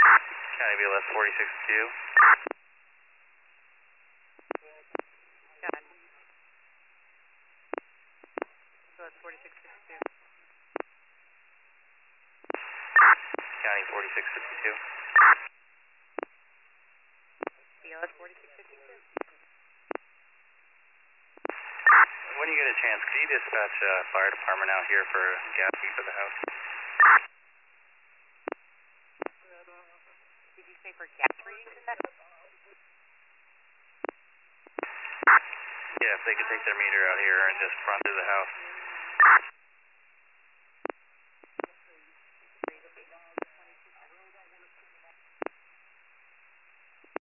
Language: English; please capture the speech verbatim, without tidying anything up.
County B L S forty-six two. Got it. So that's forty-six sixty-two. County forty-six fifty-two. B L S forty-six fifty-two. When you get a chance, could you dispatch uh, fire department out here for a gas leak for the house? Did you say for gas readings in that? Yeah, if they could take their meter out here and just run through the house.